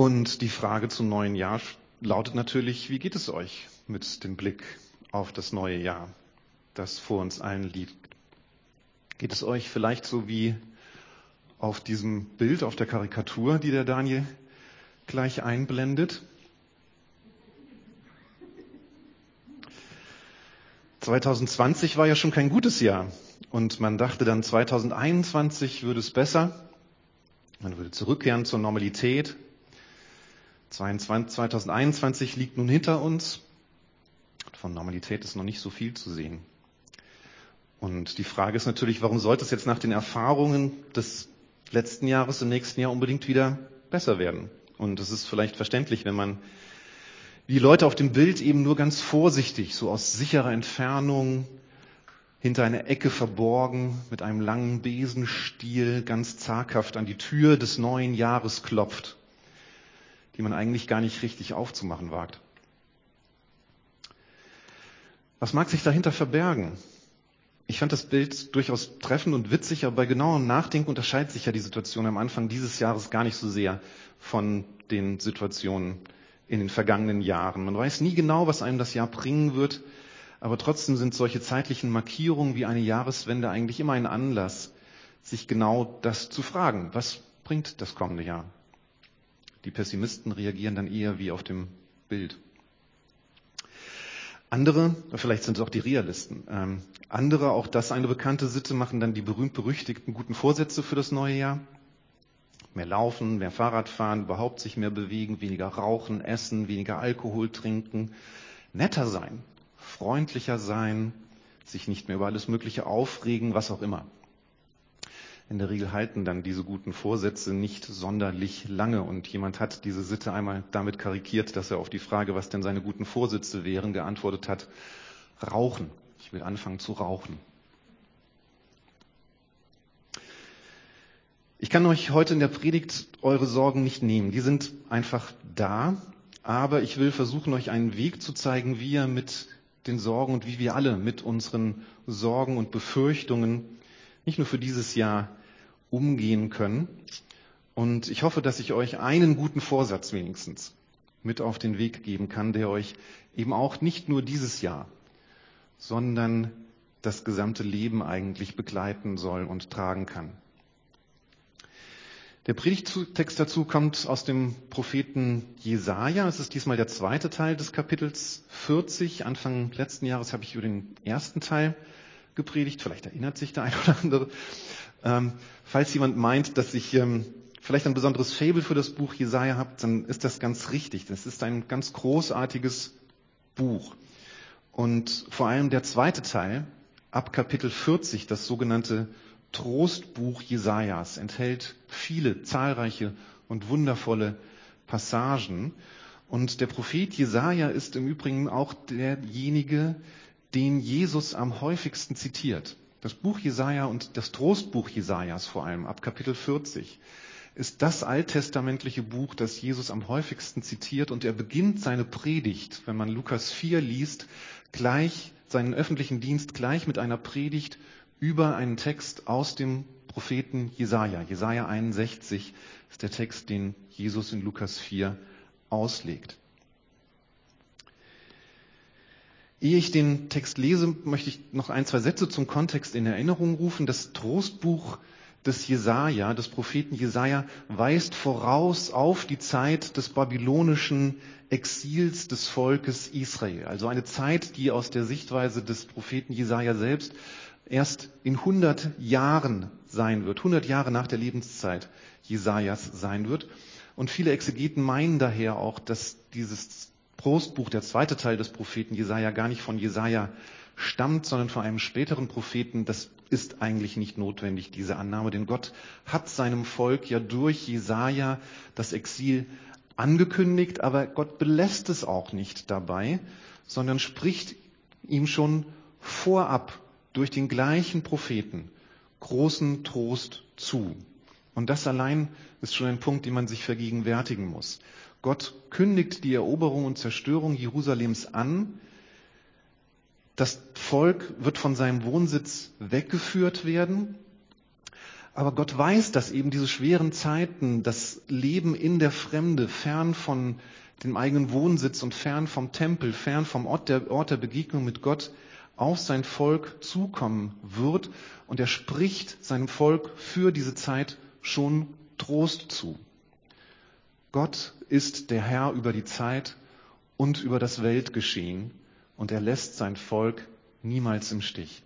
Und die Frage zum neuen Jahr lautet natürlich, wie geht es euch mit dem Blick auf das neue Jahr, das vor uns allen liegt? Geht es euch vielleicht so wie auf diesem Bild, auf der Karikatur, die der Daniel gleich einblendet? 2020 war ja schon kein gutes Jahr und man dachte dann 2021 würde es besser, man würde zurückkehren zur Normalität. 2021 liegt nun hinter uns. Von Normalität ist noch nicht so viel zu sehen. Und die Frage ist natürlich, warum sollte es jetzt nach den Erfahrungen des letzten Jahres im nächsten Jahr unbedingt wieder besser werden? Und es ist vielleicht verständlich, wenn man wie die Leute auf dem Bild eben nur ganz vorsichtig, so aus sicherer Entfernung, hinter einer Ecke verborgen, mit einem langen Besenstiel ganz zaghaft an die Tür des neuen Jahres klopft, die man eigentlich gar nicht richtig aufzumachen wagt. Was mag sich dahinter verbergen? Ich fand das Bild durchaus treffend und witzig, aber bei genauerem Nachdenken unterscheidet sich ja die Situation am Anfang dieses Jahres gar nicht so sehr von den Situationen in den vergangenen Jahren. Man weiß nie genau, was einem das Jahr bringen wird, aber trotzdem sind solche zeitlichen Markierungen wie eine Jahreswende eigentlich immer ein Anlass, sich genau das zu fragen. Was bringt das kommende Jahr? Die Pessimisten reagieren dann eher wie auf dem Bild. Andere, vielleicht sind es auch die Realisten, andere, auch das eine bekannte Sitte, machen dann die berühmt-berüchtigten guten Vorsätze für das neue Jahr. Mehr laufen, mehr Fahrrad fahren, überhaupt sich mehr bewegen, weniger rauchen, essen, weniger Alkohol trinken, netter sein, freundlicher sein, sich nicht mehr über alles Mögliche aufregen, was auch immer. In der Regel halten dann diese guten Vorsätze nicht sonderlich lange und jemand hat diese Sitte einmal damit karikiert, dass er auf die Frage, was denn seine guten Vorsätze wären, geantwortet hat: Rauchen. Ich will anfangen zu rauchen. Ich kann euch heute in der Predigt eure Sorgen nicht nehmen. Die sind einfach da, aber ich will versuchen, euch einen Weg zu zeigen, wie ihr mit den Sorgen und wie wir alle mit unseren Sorgen und Befürchtungen nicht nur für dieses Jahr umgehen können. Und ich hoffe, dass ich euch einen guten Vorsatz wenigstens mit auf den Weg geben kann, der euch eben auch nicht nur dieses Jahr, sondern das gesamte Leben eigentlich begleiten soll und tragen kann. Der Predigttext dazu kommt aus dem Propheten Jesaja. Es ist diesmal der zweite Teil des Kapitels 40. Anfang letzten Jahres habe ich über den ersten Teil gepredigt. Vielleicht erinnert sich der ein oder andere. Falls jemand meint, dass ich vielleicht ein besonderes Faible für das Buch Jesaja habe, dann ist das ganz richtig. Das ist ein ganz großartiges Buch. Und vor allem der zweite Teil, ab Kapitel 40, das sogenannte Trostbuch Jesajas, enthält viele, zahlreiche und wundervolle Passagen. Und der Prophet Jesaja ist im Übrigen auch derjenige, den Jesus am häufigsten zitiert. Das Buch Jesaja und das Trostbuch Jesajas vor allem, ab Kapitel 40, ist das alttestamentliche Buch, das Jesus am häufigsten zitiert. Und er beginnt seine Predigt, wenn man Lukas 4 liest, gleich seinen öffentlichen Dienst gleich mit einer Predigt über einen Text aus dem Propheten Jesaja. Jesaja 61 ist der Text, den Jesus in Lukas 4 auslegt. Ehe ich den Text lese, möchte ich noch ein, zwei Sätze zum Kontext in Erinnerung rufen. Das Trostbuch des Jesaja, des Propheten Jesaja, weist voraus auf die Zeit des babylonischen Exils des Volkes Israel. Also eine Zeit, die aus der Sichtweise des Propheten Jesaja selbst erst in 100 Jahren sein wird, 100 Jahre nach der Lebenszeit Jesajas sein wird. Und viele Exegeten meinen daher auch, dass dieses Trostbuch, der zweite Teil des Propheten Jesaja, gar nicht von Jesaja stammt, sondern von einem späteren Propheten. Das ist eigentlich nicht notwendig, diese Annahme, denn Gott hat seinem Volk ja durch Jesaja das Exil angekündigt, aber Gott belässt es auch nicht dabei, sondern spricht ihm schon vorab durch den gleichen Propheten großen Trost zu. Und das allein ist schon ein Punkt, den man sich vergegenwärtigen muss. Gott kündigt die Eroberung und Zerstörung Jerusalems an. Das Volk wird von seinem Wohnsitz weggeführt werden. Aber Gott weiß, dass eben diese schweren Zeiten, das Leben in der Fremde, fern von dem eigenen Wohnsitz und fern vom Tempel, fern vom Ort der Begegnung mit Gott, auf sein Volk zukommen wird. Und er spricht seinem Volk für diese Zeit schon Trost zu. Gott ist der Herr über die Zeit und über das Weltgeschehen und er lässt sein Volk niemals im Stich.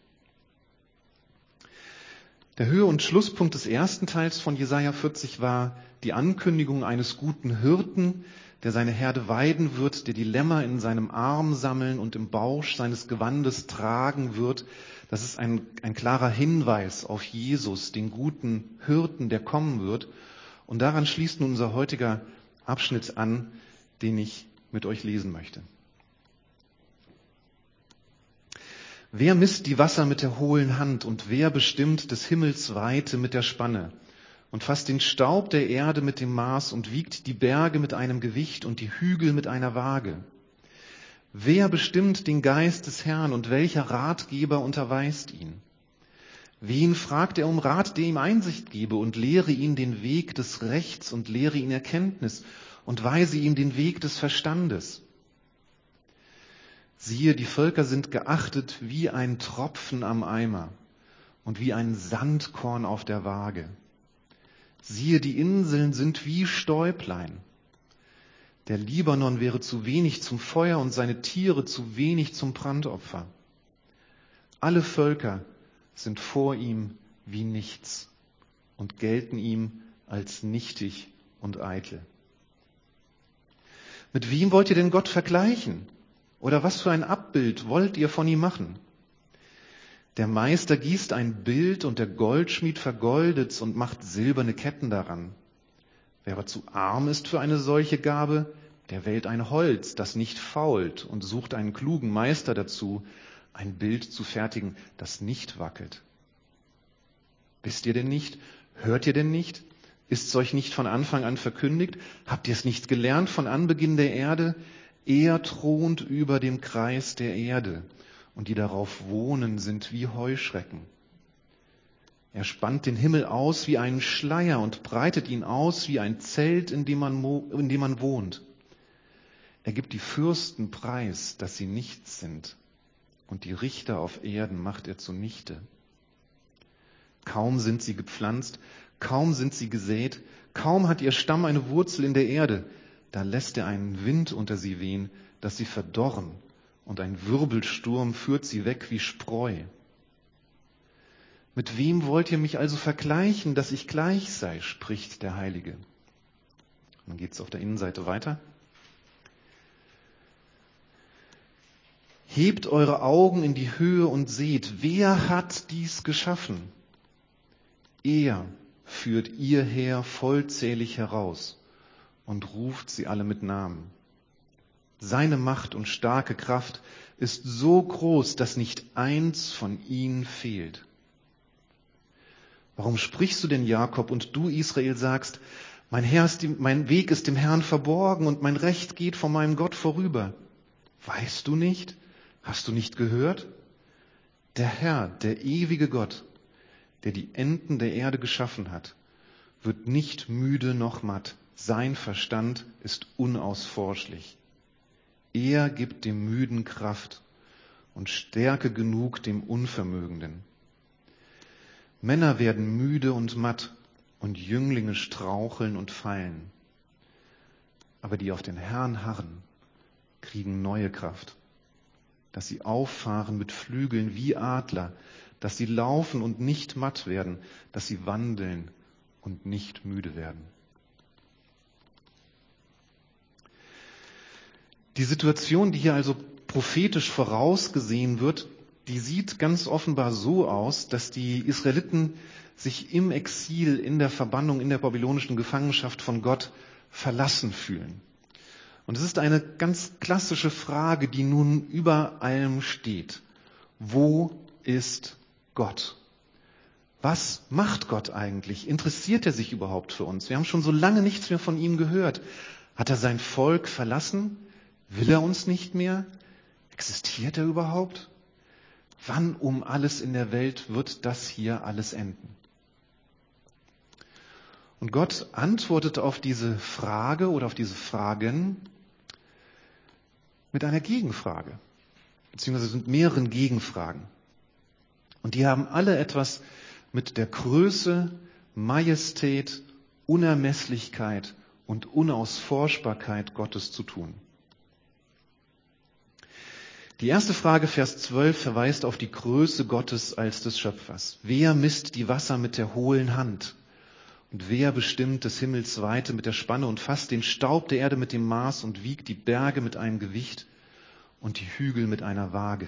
Der Höhe- und Schlusspunkt des ersten Teils von Jesaja 40 war die Ankündigung eines guten Hirten, der seine Herde weiden wird, der die Lämmer in seinem Arm sammeln und im Bausch seines Gewandes tragen wird. Das ist ein klarer Hinweis auf Jesus, den guten Hirten, der kommen wird. Und daran schließt nun unser heutiger Abschnitt an, den ich mit euch lesen möchte. Wer misst die Wasser mit der hohlen Hand und wer bestimmt des Himmels Weite mit der Spanne und fasst den Staub der Erde mit dem Maß und wiegt die Berge mit einem Gewicht und die Hügel mit einer Waage? Wer bestimmt den Geist des Herrn und welcher Ratgeber unterweist ihn? Wen fragt er um Rat, der ihm Einsicht gebe und lehre ihn den Weg des Rechts und lehre ihn Erkenntnis und weise ihm den Weg des Verstandes? Siehe, die Völker sind geachtet wie ein Tropfen am Eimer und wie ein Sandkorn auf der Waage. Siehe, die Inseln sind wie Stäublein. Der Libanon wäre zu wenig zum Feuer und seine Tiere zu wenig zum Brandopfer. Alle Völker sind vor ihm wie nichts und gelten ihm als nichtig und eitel. Mit wem wollt ihr denn Gott vergleichen? Oder was für ein Abbild wollt ihr von ihm machen? Der Meister gießt ein Bild und der Goldschmied vergoldet's und macht silberne Ketten daran. Wer aber zu arm ist für eine solche Gabe, der wählt ein Holz, das nicht fault und sucht einen klugen Meister dazu, ein Bild zu fertigen, das nicht wackelt. Wisst ihr denn nicht? Hört ihr denn nicht? Ist's euch nicht von Anfang an verkündigt? Habt ihr es nicht gelernt von Anbeginn der Erde? Er thront über dem Kreis der Erde und die darauf wohnen sind wie Heuschrecken. Er spannt den Himmel aus wie einen Schleier und breitet ihn aus wie ein Zelt, in dem man wohnt. Er gibt die Fürsten preis, dass sie nichts sind, und die Richter auf Erden macht er zunichte. Kaum sind sie gepflanzt, kaum sind sie gesät, kaum hat ihr Stamm eine Wurzel in der Erde, da lässt er einen Wind unter sie wehen, dass sie verdorren, und ein Wirbelsturm führt sie weg wie Spreu. Mit wem wollt ihr mich also vergleichen, dass ich gleich sei, spricht der Heilige. Dann geht es auf der Innenseite weiter. Hebt eure Augen in die Höhe und seht, wer hat dies geschaffen? Er führt ihr Heer vollzählig heraus und ruft sie alle mit Namen. Seine Macht und starke Kraft ist so groß, dass nicht eins von ihnen fehlt. Warum sprichst du denn, Jakob, und du, Israel, sagst, mein Weg ist dem Herrn verborgen und mein Recht geht vor meinem Gott vorüber? Weißt du nicht? Hast du nicht gehört? Der Herr, der ewige Gott, der die Enden der Erde geschaffen hat, wird nicht müde noch matt. Sein Verstand ist unausforschlich. Er gibt dem Müden Kraft und Stärke genug dem Unvermögenden. Männer werden müde und matt und Jünglinge straucheln und fallen. Aber die auf den Herrn harren, kriegen neue Kraft, dass sie auffahren mit Flügeln wie Adler, dass sie laufen und nicht matt werden, dass sie wandeln und nicht müde werden. Die Situation, die hier also prophetisch vorausgesehen wird, die sieht ganz offenbar so aus, dass die Israeliten sich im Exil, in der Verbannung, in der babylonischen Gefangenschaft von Gott verlassen fühlen. Und es ist eine ganz klassische Frage, die nun über allem steht. Wo ist Gott? Was macht Gott eigentlich? Interessiert er sich überhaupt für uns? Wir haben schon so lange nichts mehr von ihm gehört. Hat er sein Volk verlassen? Will er uns nicht mehr? Existiert er überhaupt? Wann um alles in der Welt wird das hier alles enden? Und Gott antwortet auf diese Frage oder auf diese Fragen mit einer Gegenfrage, beziehungsweise mit mehreren Gegenfragen. Und die haben alle etwas mit der Größe, Majestät, Unermesslichkeit und Unausforschbarkeit Gottes zu tun. Die erste Frage, Vers 12, verweist auf die Größe Gottes als des Schöpfers. Wer misst die Wasser mit der hohlen Hand? Und wer bestimmt des Himmels Weite mit der Spanne und fasst den Staub der Erde mit dem Maß und wiegt die Berge mit einem Gewicht und die Hügel mit einer Waage?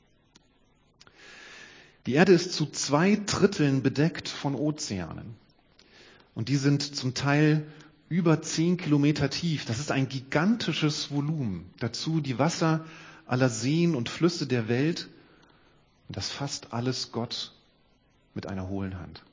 Die Erde ist zu 2/3 bedeckt von Ozeanen. Und die sind zum Teil über 10 Kilometer tief. Das ist ein gigantisches Volumen. Dazu die Wasser aller Seen und Flüsse der Welt. Und das fasst alles Gott mit einer hohlen Hand.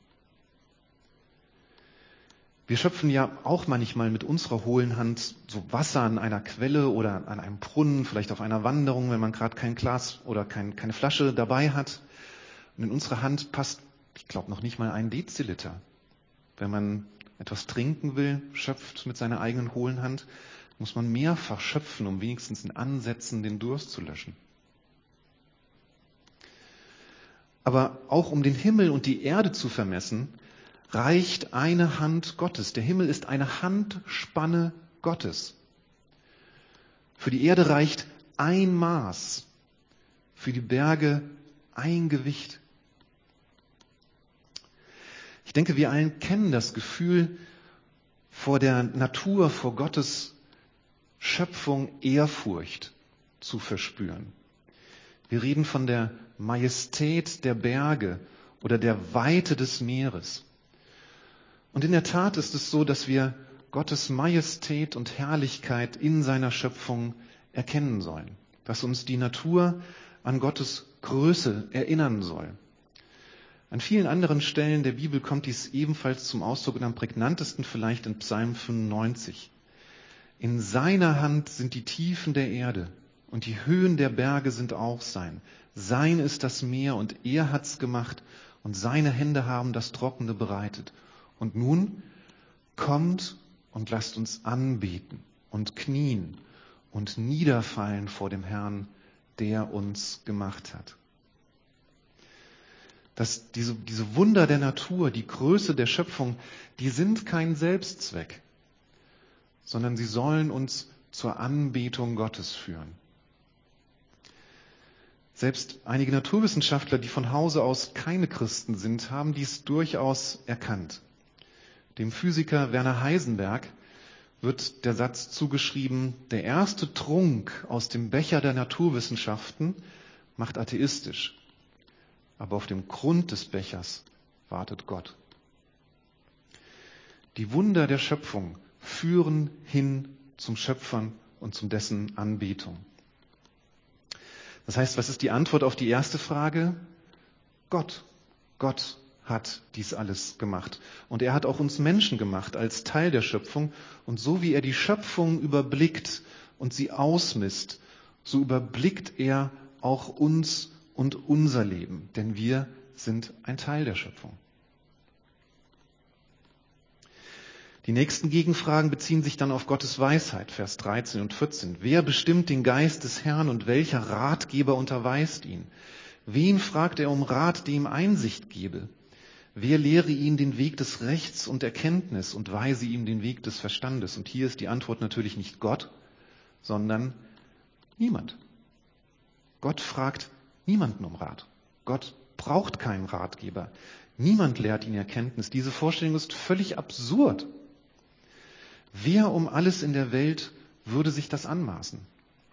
Wir schöpfen ja auch manchmal mit unserer hohlen Hand so Wasser an einer Quelle oder an einem Brunnen, vielleicht auf einer Wanderung, wenn man gerade kein Glas oder keine Flasche dabei hat. Und in unsere Hand passt, ich glaube, noch nicht mal ein Deziliter. Wenn man etwas trinken will, schöpft mit seiner eigenen hohlen Hand, muss man mehrfach schöpfen, um wenigstens in Ansätzen den Durst zu löschen. Aber auch um den Himmel und die Erde zu vermessen, reicht eine Hand Gottes. Der Himmel ist eine Handspanne Gottes. Für die Erde reicht ein Maß, für die Berge ein Gewicht. Ich denke, wir allen kennen das Gefühl, vor der Natur, vor Gottes Schöpfung Ehrfurcht zu verspüren. Wir reden von der Majestät der Berge oder der Weite des Meeres. Und in der Tat ist es so, dass wir Gottes Majestät und Herrlichkeit in seiner Schöpfung erkennen sollen. Dass uns die Natur an Gottes Größe erinnern soll. An vielen anderen Stellen der Bibel kommt dies ebenfalls zum Ausdruck und am prägnantesten vielleicht in Psalm 95. In seiner Hand sind die Tiefen der Erde und die Höhen der Berge sind auch sein. Sein ist das Meer und er hat's gemacht und seine Hände haben das Trockene bereitet. Und nun kommt und lasst uns anbeten und knien und niederfallen vor dem Herrn, der uns gemacht hat. Dass diese Wunder der Natur, die Größe der Schöpfung, die sind kein Selbstzweck, sondern sie sollen uns zur Anbetung Gottes führen. Selbst einige Naturwissenschaftler, die von Hause aus keine Christen sind, haben dies durchaus erkannt. Dem Physiker Werner Heisenberg wird der Satz zugeschrieben, der erste Trunk aus dem Becher der Naturwissenschaften macht atheistisch, aber auf dem Grund des Bechers wartet Gott. Die Wunder der Schöpfung führen hin zum Schöpfern und zum dessen Anbetung. Das heißt, was ist die Antwort auf die erste Frage? Gott. Gott hat dies alles gemacht. Und er hat auch uns Menschen gemacht als Teil der Schöpfung. Und so wie er die Schöpfung überblickt und sie ausmisst, so überblickt er auch uns und unser Leben. Denn wir sind ein Teil der Schöpfung. Die nächsten Gegenfragen beziehen sich dann auf Gottes Weisheit, Vers 13 und 14. Wer bestimmt den Geist des Herrn und welcher Ratgeber unterweist ihn? Wen fragt er um Rat, der ihm Einsicht gebe? Wer lehre ihn den Weg des Rechts und Erkenntnis und weise ihm den Weg des Verstandes? Und hier ist die Antwort natürlich nicht Gott, sondern niemand. Gott fragt niemanden um Rat. Gott braucht keinen Ratgeber. Niemand lehrt ihn Erkenntnis. Diese Vorstellung ist völlig absurd. Wer um alles in der Welt würde sich das anmaßen?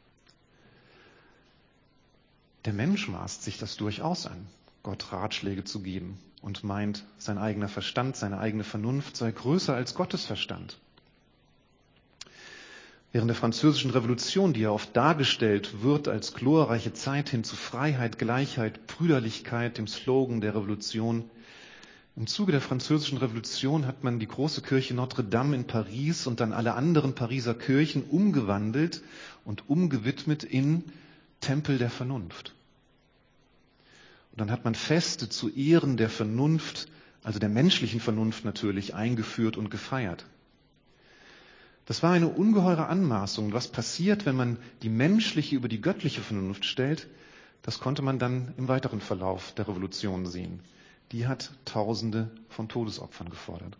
Der Mensch maßt sich das durchaus an, Gott Ratschläge zu geben und meint, sein eigener Verstand, seine eigene Vernunft sei größer als Gottes Verstand. Während der Französischen Revolution, die ja oft dargestellt wird als glorreiche Zeit hin zu Freiheit, Gleichheit, Brüderlichkeit, dem Slogan der Revolution, im Zuge der Französischen Revolution hat man die große Kirche Notre Dame in Paris und dann alle anderen Pariser Kirchen umgewandelt und umgewidmet in Tempel der Vernunft. Und dann hat man Feste zu Ehren der Vernunft also der menschlichen Vernunft natürlich, eingeführt und gefeiert. Das war eine ungeheure Anmaßung. Was passiert, wenn man die menschliche über die göttliche Vernunft stellt, das konnte man dann im weiteren Verlauf der Revolution sehen. Die hat Tausende von Todesopfern gefordert.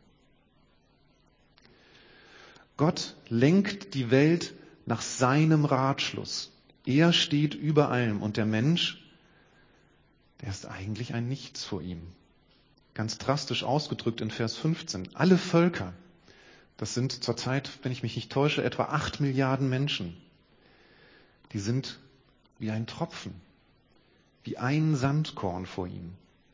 Gott lenkt die Welt nach seinem Ratschluss. Er steht über allem und der Mensch, der ist eigentlich ein Nichts vor ihm. Ganz drastisch ausgedrückt in Vers 15. Alle Völker, das sind zurzeit, wenn ich mich nicht täusche, etwa 8 Milliarden Menschen, die sind wie ein Tropfen, wie ein Sandkorn vor ihm.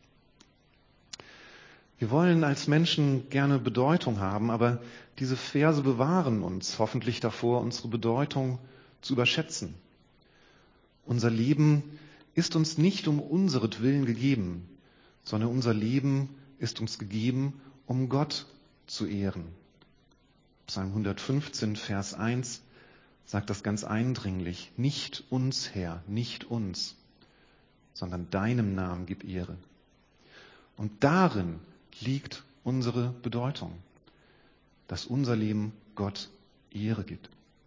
Wir wollen als Menschen gerne Bedeutung haben, aber diese Verse bewahren uns hoffentlich davor, unsere Bedeutung zu überschätzen. Unser Leben ist uns nicht um unseretwillen gegeben, sondern unser Leben ist uns gegeben, um Gott zu ehren. Psalm 115, Vers 1 sagt das ganz eindringlich. Nicht uns, Herr, nicht uns, sondern deinem Namen gib Ehre. Und darin liegt unsere Bedeutung, dass unser Leben Gott Ehre gibt.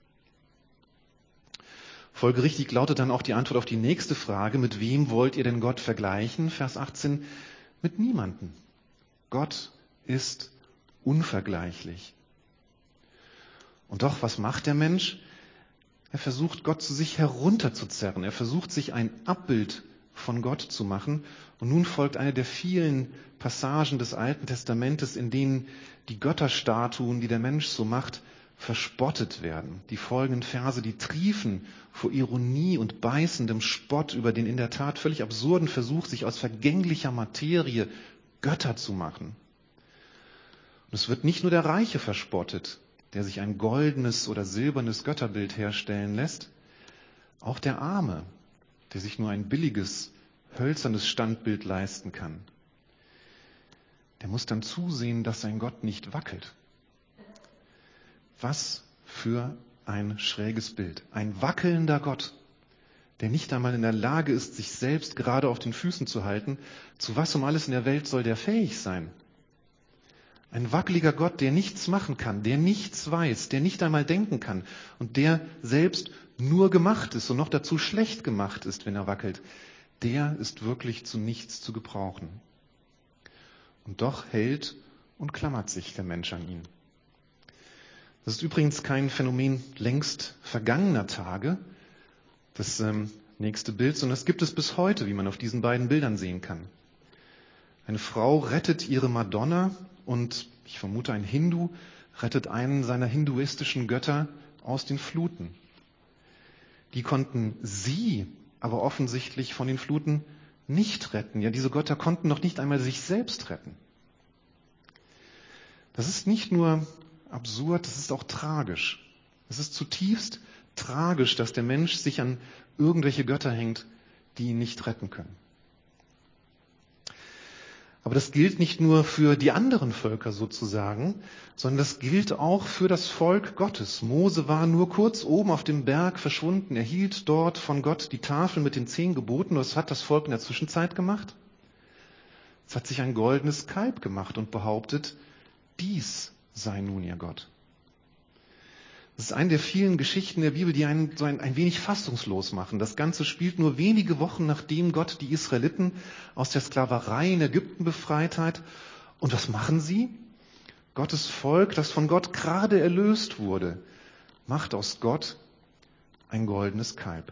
Folgerichtig lautet dann auch die Antwort auf die nächste Frage, mit wem wollt ihr denn Gott vergleichen? Vers 18, mit niemandem. Gott ist unvergleichlich. Und doch, was macht der Mensch? Er versucht, Gott zu sich herunterzuzerren. Er versucht, sich ein Abbild von Gott zu machen. Und nun folgt eine der vielen Passagen des Alten Testamentes, in denen die Götterstatuen, die der Mensch so macht, verspottet werden. Die folgenden Verse, die triefen vor Ironie und beißendem Spott über den in der Tat völlig absurden Versuch, sich aus vergänglicher Materie Götter zu machen. Und es wird nicht nur der Reiche verspottet, der sich ein goldenes oder silbernes Götterbild herstellen lässt, auch der Arme, der sich nur ein billiges, hölzernes Standbild leisten kann. Der muss dann zusehen, dass sein Gott nicht wackelt. Was für ein schräges Bild. Ein wackelnder Gott, der nicht einmal in der Lage ist, sich selbst gerade auf den Füßen zu halten. Zu was um alles in der Welt soll der fähig sein? Ein wackeliger Gott, der nichts machen kann, der nichts weiß, der nicht einmal denken kann und der selbst nur gemacht ist und noch dazu schlecht gemacht ist, wenn er wackelt, der ist wirklich zu nichts zu gebrauchen. Und doch hält und klammert sich der Mensch an ihn. Das ist übrigens kein Phänomen längst vergangener Tage, das nächste Bild, sondern das gibt es bis heute, wie man auf diesen beiden Bildern sehen kann. Eine Frau rettet ihre Madonna und ich vermute ein Hindu rettet einen seiner hinduistischen Götter aus den Fluten. Die konnten sie aber offensichtlich von den Fluten nicht retten. Ja, diese Götter konnten noch nicht einmal sich selbst retten. Das ist nicht nur absurd, das ist auch tragisch. Es ist zutiefst tragisch, dass der Mensch sich an irgendwelche Götter hängt, die ihn nicht retten können. Aber das gilt nicht nur für die anderen Völker sozusagen, sondern das gilt auch für das Volk Gottes. Mose war nur kurz oben auf dem Berg verschwunden. Er hielt dort von Gott die Tafel mit den 10 Geboten. Was hat das Volk in der Zwischenzeit gemacht? Es hat sich ein goldenes Kalb gemacht und behauptet, dies sei nun ihr Gott. Das ist eine der vielen Geschichten der Bibel, die einen so ein wenig fassungslos machen. Das Ganze spielt nur wenige Wochen, nachdem Gott die Israeliten aus der Sklaverei in Ägypten befreit hat. Und was machen sie? Gottes Volk, das von Gott gerade erlöst wurde, macht aus Gott ein goldenes Kalb.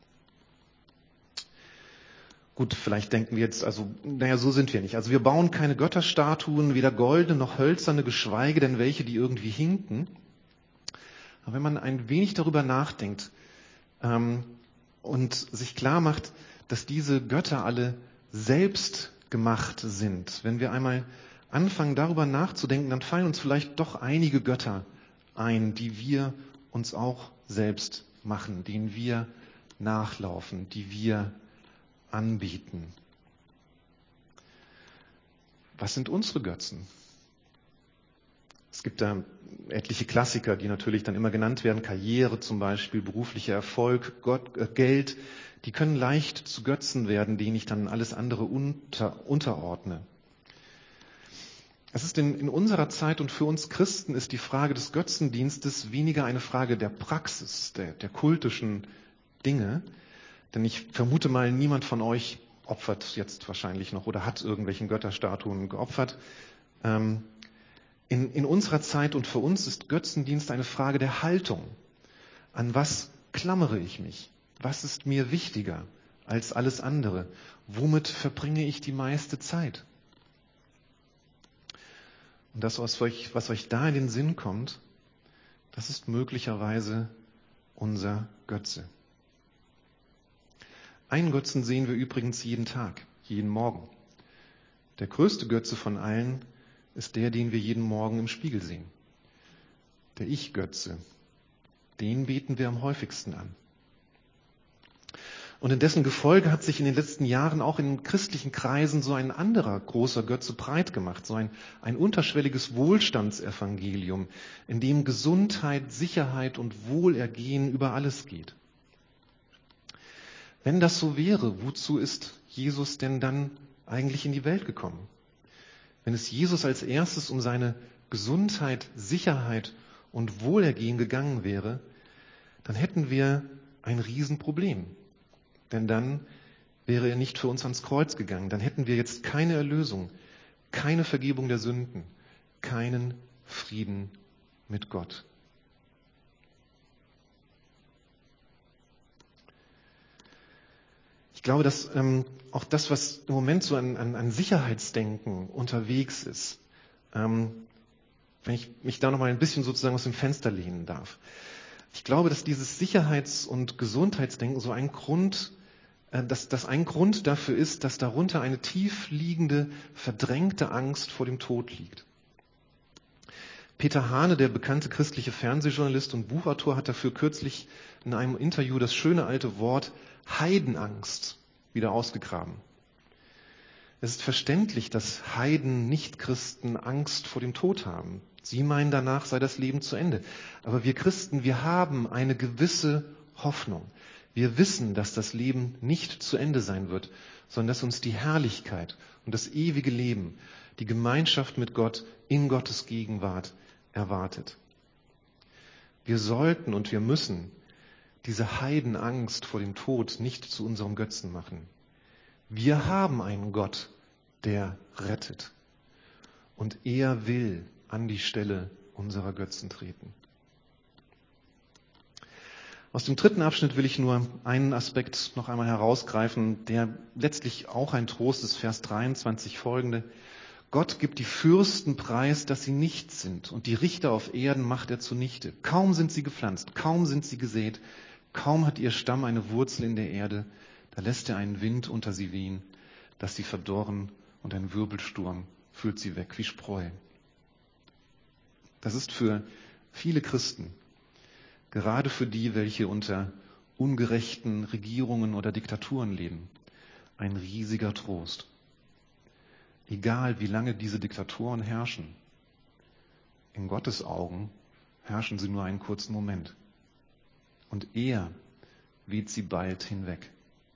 Gut, vielleicht denken wir jetzt, so sind wir nicht. Also wir bauen keine Götterstatuen, weder goldene noch hölzerne, geschweige denn welche, die irgendwie hinken. Aber wenn man ein wenig darüber nachdenkt und sich klar macht, dass diese Götter alle selbst gemacht sind, wenn wir einmal anfangen darüber nachzudenken, dann fallen uns vielleicht doch einige Götter ein, die wir uns auch selbst machen, denen wir nachlaufen, die wir anbieten. Was sind unsere Götzen? Es gibt da etliche Klassiker, die natürlich dann immer genannt werden. Karriere zum Beispiel, beruflicher Erfolg, Geld. Die können leicht zu Götzen werden, denen ich dann alles andere unterordne. Es ist in unserer Zeit und für uns Christen ist die Frage des Götzendienstes weniger eine Frage der Praxis, der kultischen Dinge. Denn ich vermute mal, niemand von euch opfert jetzt wahrscheinlich noch oder hat irgendwelchen Götterstatuen geopfert. In unserer Zeit und für uns ist Götzendienst eine Frage der Haltung. An was klammere ich mich? Was ist mir wichtiger als alles andere? Womit verbringe ich die meiste Zeit? Und das, was euch da in den Sinn kommt, das ist möglicherweise unser Götze. Einen Götzen sehen wir übrigens jeden Tag, jeden Morgen. Der größte Götze von allen ist der, den wir jeden Morgen im Spiegel sehen. Der Ich-Götze. Den beten wir am häufigsten an. Und in dessen Gefolge hat sich in den letzten Jahren auch in christlichen Kreisen so ein anderer großer Götze breit gemacht, so ein unterschwelliges Wohlstandsevangelium, in dem Gesundheit, Sicherheit und Wohlergehen über alles geht. Wenn das so wäre, wozu ist Jesus denn dann eigentlich in die Welt gekommen? Wenn es Jesus als erstes um seine Gesundheit, Sicherheit und Wohlergehen gegangen wäre, dann hätten wir ein Riesenproblem. Denn dann wäre er nicht für uns ans Kreuz gegangen. Dann hätten wir jetzt keine Erlösung, keine Vergebung der Sünden, keinen Frieden mit Gott. Ich glaube, dass auch das, was im Moment so an Sicherheitsdenken unterwegs ist, wenn ich mich da noch mal ein bisschen sozusagen aus dem Fenster lehnen darf. Ich glaube, dass dieses Sicherheits- und Gesundheitsdenken so ein Grund dafür ist, dass darunter eine tief liegende, verdrängte Angst vor dem Tod liegt. Peter Hane, der bekannte christliche Fernsehjournalist und Buchautor, hat dafür kürzlich in einem Interview das schöne alte Wort Heidenangst wieder ausgegraben. Es ist verständlich, dass Heiden, Nichtchristen Angst vor dem Tod haben. Sie meinen, danach sei das Leben zu Ende. Aber wir Christen, wir haben eine gewisse Hoffnung. Wir wissen, dass das Leben nicht zu Ende sein wird, sondern dass uns die Herrlichkeit und das ewige Leben, die Gemeinschaft mit Gott in Gottes Gegenwart erwartet. Wir sollten und wir müssen diese Heidenangst vor dem Tod nicht zu unserem Götzen machen. Wir haben einen Gott, der rettet. Und er will an die Stelle unserer Götzen treten. Aus dem dritten Abschnitt will ich nur einen Aspekt noch einmal herausgreifen, der letztlich auch ein Trost ist, Vers 23 folgende. Gott gibt die Fürsten preis, dass sie nichts sind, und die Richter auf Erden macht er zunichte. Kaum sind sie gepflanzt, kaum sind sie gesät, kaum hat ihr Stamm eine Wurzel in der Erde, da lässt er einen Wind unter sie wehen, dass sie verdorren, und ein Wirbelsturm führt sie weg wie Spreu. Das ist für viele Christen, gerade für die, welche unter ungerechten Regierungen oder Diktaturen leben, ein riesiger Trost. Egal wie lange diese Diktatoren herrschen, in Gottes Augen herrschen sie nur einen kurzen Moment. Und er weht sie bald hinweg.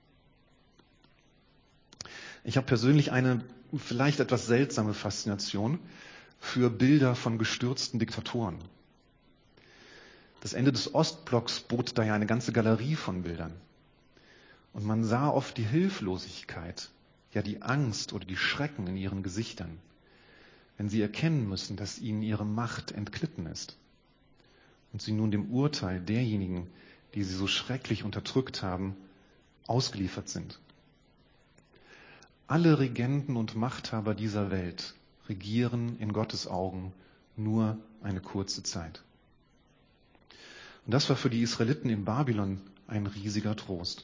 Ich habe persönlich eine vielleicht etwas seltsame Faszination für Bilder von gestürzten Diktatoren. Das Ende des Ostblocks bot daher eine ganze Galerie von Bildern. Und man sah oft die Hilflosigkeit, ja die Angst oder die Schrecken in ihren Gesichtern, wenn sie erkennen müssen, dass ihnen ihre Macht entglitten ist und sie nun dem Urteil derjenigen, die sie so schrecklich unterdrückt haben, ausgeliefert sind. Alle Regenten und Machthaber dieser Welt regieren in Gottes Augen nur eine kurze Zeit. Und das war für die Israeliten in Babylon ein riesiger Trost.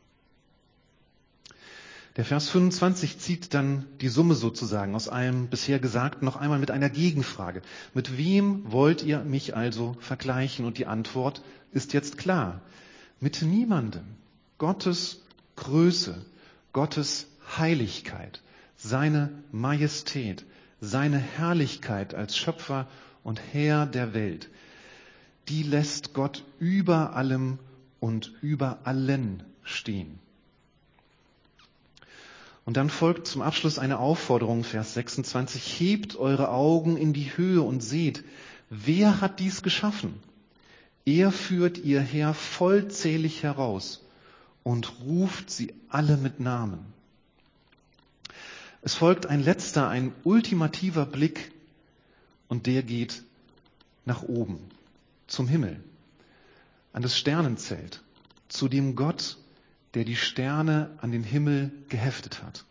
Der Vers 25 zieht dann die Summe sozusagen aus allem bisher Gesagten noch einmal mit einer Gegenfrage. Mit wem wollt ihr mich also vergleichen? Und die Antwort ist jetzt klar. Mit niemandem. Gottes Größe, Gottes Heiligkeit, seine Majestät, seine Herrlichkeit als Schöpfer und Herr der Welt, die lässt Gott über allem und über allen stehen. Und dann folgt zum Abschluss eine Aufforderung, Vers 26, hebt eure Augen in die Höhe und seht, wer hat dies geschaffen? Er führt ihr Heer vollzählig heraus und ruft sie alle mit Namen. Es folgt ein letzter, ein ultimativer Blick und der geht nach oben, zum Himmel, an das Sternenzelt, zu dem Gott, der die Sterne an den Himmel geheftet hat.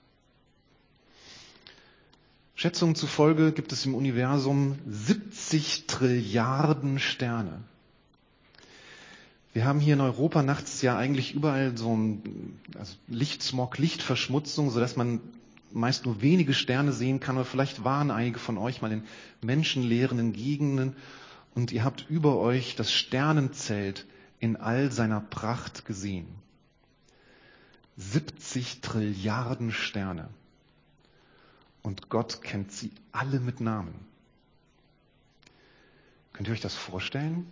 Schätzungen zufolge gibt es im Universum 70 Trilliarden Sterne. Wir haben hier in Europa nachts ja eigentlich überall so ein Lichtsmog, Lichtverschmutzung, sodass man meist nur wenige Sterne sehen kann. Oder vielleicht waren einige von euch mal in menschenleeren Gegenden und ihr habt über euch das Sternenzelt in all seiner Pracht gesehen. 70 Trilliarden Sterne. Und Gott kennt sie alle mit Namen. Könnt ihr euch das vorstellen?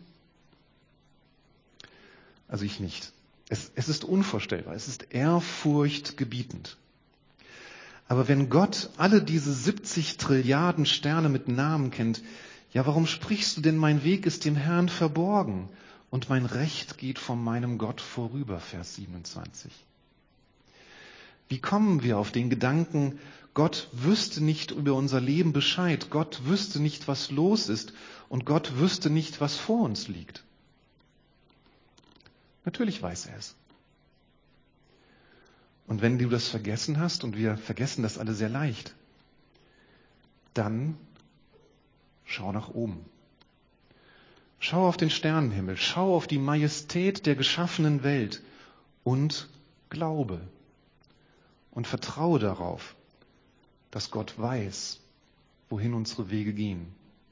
Also ich nicht. Es ist unvorstellbar. Es ist ehrfurchtgebietend. Aber wenn Gott alle diese 70 Trilliarden Sterne mit Namen kennt, ja, warum sprichst du denn, mein Weg ist dem Herrn verborgen und mein Recht geht von meinem Gott vorüber, Vers 27. Wie kommen wir auf den Gedanken, Gott wüsste nicht über unser Leben Bescheid, Gott wüsste nicht, was los ist und Gott wüsste nicht, was vor uns liegt? Natürlich weiß er es. Und wenn du das vergessen hast, und wir vergessen das alle sehr leicht, dann schau nach oben. Schau auf den Sternenhimmel, schau auf die Majestät der geschaffenen Welt und glaube und vertraue darauf, dass Gott weiß, wohin unsere Wege gehen.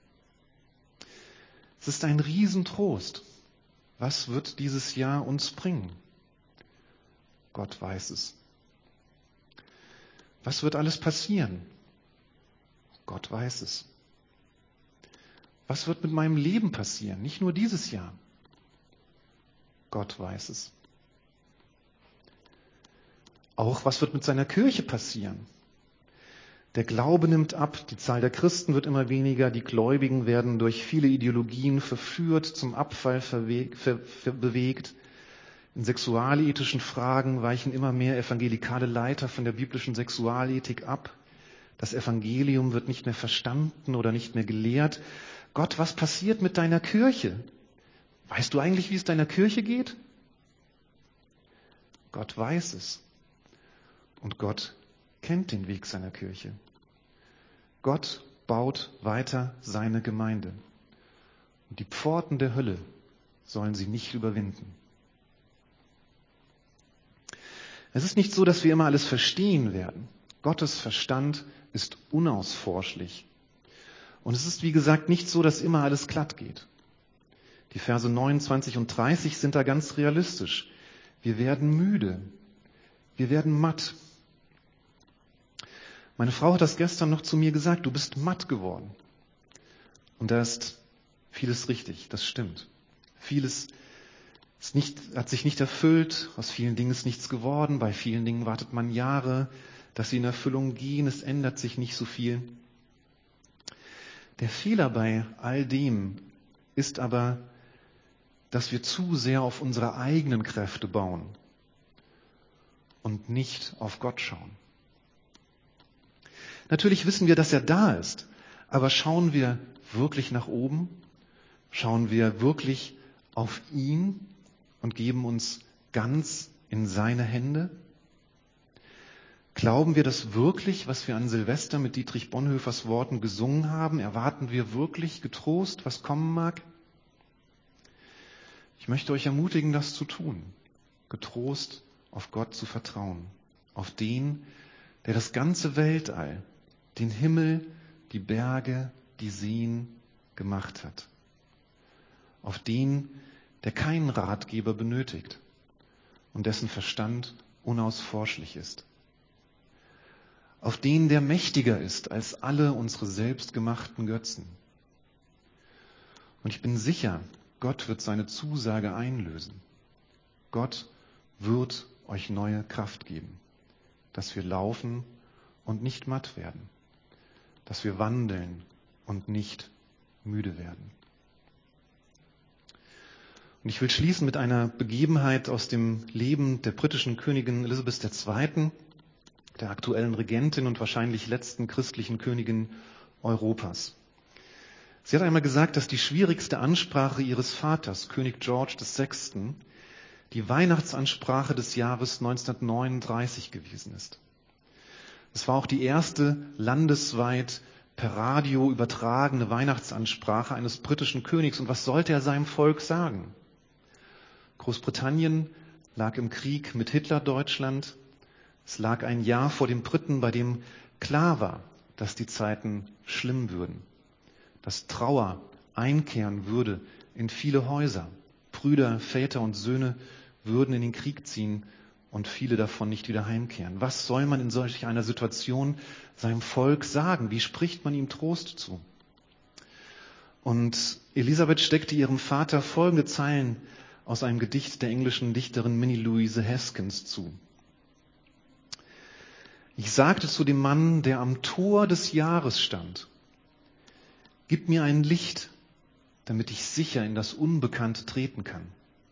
Es ist ein Riesentrost. Was wird dieses Jahr uns bringen? Gott weiß es. Was wird alles passieren? Gott weiß es. Was wird mit meinem Leben passieren? Nicht nur dieses Jahr. Gott weiß es. Auch was wird mit seiner Kirche passieren? Der Glaube nimmt ab, die Zahl der Christen wird immer weniger, die Gläubigen werden durch viele Ideologien verführt, zum Abfall bewegt. In sexualethischen Fragen weichen immer mehr evangelikale Leiter von der biblischen Sexualethik ab. Das Evangelium wird nicht mehr verstanden oder nicht mehr gelehrt. Gott, was passiert mit deiner Kirche? Weißt du eigentlich, wie es deiner Kirche geht? Gott weiß es. Und Gott kennt den Weg seiner Kirche. Gott baut weiter seine Gemeinde. Und die Pforten der Hölle sollen sie nicht überwinden. Es ist nicht so, dass wir immer alles verstehen werden. Gottes Verstand ist unausforschlich. Und es ist, wie gesagt, nicht so, dass immer alles glatt geht. Die Verse 29 und 30 sind da ganz realistisch. Wir werden müde. Wir werden matt. Meine Frau hat das gestern noch zu mir gesagt, du bist matt geworden. Und da ist vieles richtig, das stimmt. Vieles hat sich nicht erfüllt, aus vielen Dingen ist nichts geworden, bei vielen Dingen wartet man Jahre, dass sie in Erfüllung gehen, es ändert sich nicht so viel. Der Fehler bei all dem ist aber, dass wir zu sehr auf unsere eigenen Kräfte bauen und nicht auf Gott schauen. Natürlich wissen wir, dass er da ist, aber schauen wir wirklich nach oben? Schauen wir wirklich auf ihn und geben uns ganz in seine Hände? Glauben wir das wirklich, was wir an Silvester mit Dietrich Bonhoeffers Worten gesungen haben? Erwarten wir wirklich getrost, was kommen mag? Ich möchte euch ermutigen, das zu tun. Getrost auf Gott zu vertrauen. Auf den, der das ganze Weltall, den Himmel, die Berge, die Seen gemacht hat. Auf den, der keinen Ratgeber benötigt und dessen Verstand unausforschlich ist. Auf den, der mächtiger ist als alle unsere selbstgemachten Götzen. Und ich bin sicher, Gott wird seine Zusage einlösen. Gott wird euch neue Kraft geben. dass wir laufen und nicht matt werden, dass wir wandeln und nicht müde werden. Und ich will schließen mit einer Begebenheit aus dem Leben der britischen Königin Elisabeth II., der aktuellen Regentin und wahrscheinlich letzten christlichen Königin Europas. Sie hat einmal gesagt, dass die schwierigste Ansprache ihres Vaters, König George VI., die Weihnachtsansprache des Jahres 1939 gewesen ist. Es war auch die erste landesweit per Radio übertragene Weihnachtsansprache eines britischen Königs. Und was sollte er seinem Volk sagen? Großbritannien lag im Krieg mit Hitler-Deutschland. Es lag ein Jahr vor den Briten, bei dem klar war, dass die Zeiten schlimm würden, dass Trauer einkehren würde in viele Häuser. Brüder, Väter und Söhne würden in den Krieg ziehen und viele davon nicht wieder heimkehren. Was soll man in solch einer Situation seinem Volk sagen? Wie spricht man ihm Trost zu? Und Elisabeth steckte ihrem Vater folgende Zeilen aus einem Gedicht der englischen Dichterin Minnie Louise Haskins zu. Ich sagte zu dem Mann, der am Tor des Jahres stand, gib mir ein Licht, damit ich sicher in das Unbekannte treten kann.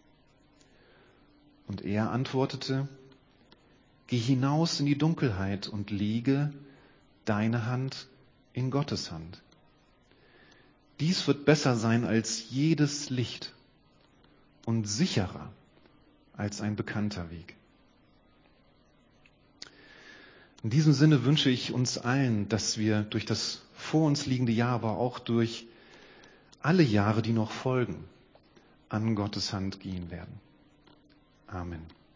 Und er antwortete, geh hinaus in die Dunkelheit und lege deine Hand in Gottes Hand. Dies wird besser sein als jedes Licht und sicherer als ein bekannter Weg. In diesem Sinne wünsche ich uns allen, dass wir durch das vor uns liegende Jahr, aber auch durch alle Jahre, die noch folgen, an Gottes Hand gehen werden. Amen.